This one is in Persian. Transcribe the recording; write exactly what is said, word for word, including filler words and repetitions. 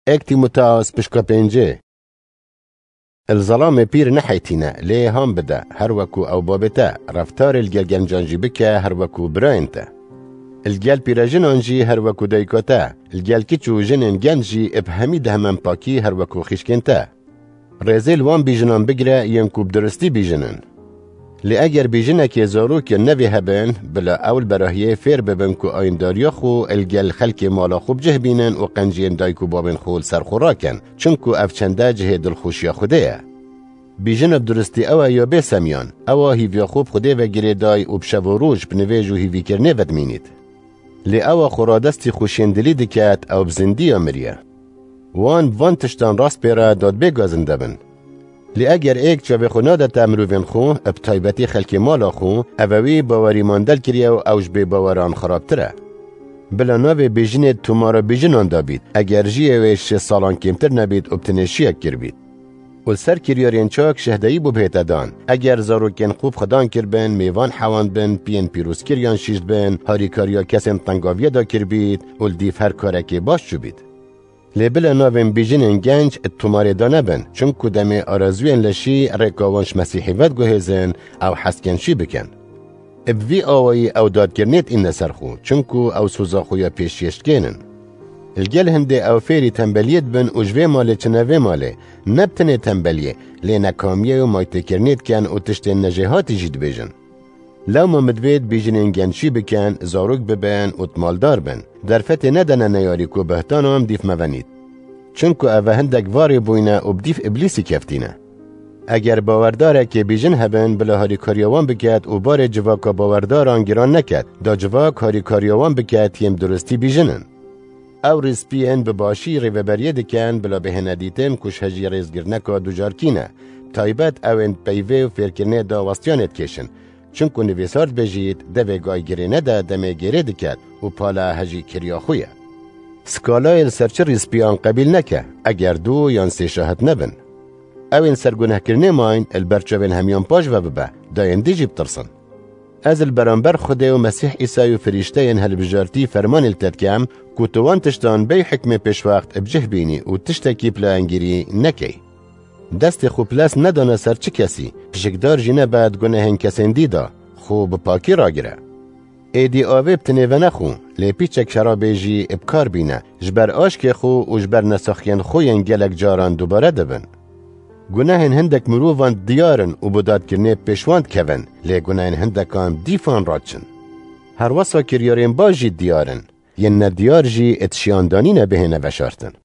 اكتي متاس بشكا بينجي الظلام بير نحيتنا ليه هم بدا هروكو او بابتا رفتار الجل جنجانجي بكا هروكو براينتا الجل بيراجنانجي هروكو دايكوتا الجل كيتشو جنن جنجي ابهمي دهمن باكي هروكو خيشكنتا رزيل وان بيجنان بقرا ينكو بدرستي بيجنن لأجر بيجنك يزاروك النبي هبن بلا أول براهيه فير ببنكو آين دارياخو الجل خلق مالا خوب جهبينن و قنجين دايكو بابن خول سرخوراكن چنكو افچنده جه دلخوشيا خوده بيجن بدرستي اوا يا بسميان اوا هيفيا خوب خوده و گره داي و بشوروش بنويجو هيوي کرنه ودمينيت لأوا خورادستی خوشندلی دکات او بزندی امریا وان وان تشتان راست پیرا داد بگازنده بن لأجر ایک چاوه خوناده تمروین خو ابتایبتی خلکی مالا خو اووی باوری ماندل کریا و اوش به باوران خرابتره بلا ناوه بیجنه تومارا بیجنان دابید اگر جیه ویش سالان کمتر نبید ابتنشیک کر بید و سر کریارین چاک شهدهی بو بهتا دان اگر زاروکن خوب خدان کر بن میوان حواند بن پین پیروز کریان شیشت بن هاریکاریا کسین تنگاویه دا کر بید و الدیف هر کارکی باش چو بید لبلا ناوین بیجنین گنج اتوماره دانه بن چون کدام آرزوین لشی رکاوانش مسیحیوت گوهزن او حسکنشی بکن ابوی آوایی او دادگرنیت این نسرخو چونکو او سوزاخویا پیشیشت گینن الگل هنده او فیری تنبلیت بن و جوه ماله چنوه ماله نبتنه تنبلیه لی نکامیه و مایته کرنیت کن و تشتین نجهاتی جید بیجن لو ما مدوید بیجنین گنشی بکن زاروک ببن و تمالدار بن در فتح ندنه نیاری که بهتان هم دیف مونید چونکو اوه هندک واری بوینه و بدیف ابلیسی کفتینه اگر باورداره که بیجن هبن بلا هاری کاریوان بکد و بار جواکا باورداران گران نکد دا جواک هاری کاریوان بکد یم درستی بیجنن او رسپین بباشی ریوبریه دکن بلا بهنه دیتن کش هجی ریزگرنکا دو جارکینه تایبت اوین پیوه و فرکرنه دا وستیانت کشن چونکو نویسارد بجید دوه گای گرینه دا دمه گره دکد و پالا هجی کریا خویه سکالای سرچه ریسپیان قبیل نکه اگر دو یان سه شاهد نبن اوین سرگونه کرنه ماین البرچوین همیان پاش و ببه داین دیجی بترسن از البرانبر خوده و مسیح ایسای و فرشته ین هل بجارتی فرمان التدکم که توان تشتان بی حکم پیش وقت بجه بینی و تشتکی پلا انگیری نکی دست خوب پلاس ندانه سر چه کسی پشکدار جینه بعد گناهن کسین دیدا خوب پاکی را گره ایدی آوه بتنه و نخو لی پیچک شرابه جی ابکار بینه جبر آشک خو و جبر نساخین خوین گلک جاران دوباره دبن گناهن هندک مروفان دیارن و بداد کرنه پیشواند کون لی گناهن هندکان دیفان رادچن هر وصفا کریارین باجی دیارن ین ندیار جی اتشیاندانی نبهنه وشارتن